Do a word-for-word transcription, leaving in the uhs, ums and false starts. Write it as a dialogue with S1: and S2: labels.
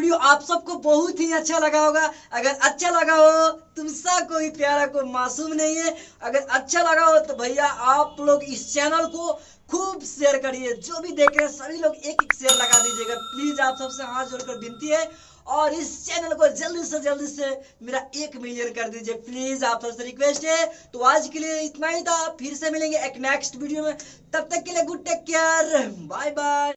S1: Video आप सबको बहुत ही अच्छा लगा होगा। अगर अच्छा लगा हो, तुमसा कोई प्यारा को मासूम नहीं है। अगर अच्छा लगा हो तो भैया आप लोग इस चैनल को खूब शेयर करिए। जो भी देख रहे हैं सभी लोग एक एक शेयर लगा दीजिएगा प्लीज। आप सबसे हाथ जोड़कर विनती है। और इस चैनल को जल्दी से जल्दी से मेरा एक मिलियन कर दीजिए प्लीज। आप सबसे रिक्वेस्ट है। तो आज के लिए इतना ही था। फिर से मिलेंगे एक नेक्स्ट वीडियो में। तब तक के लिए good take care, bye by.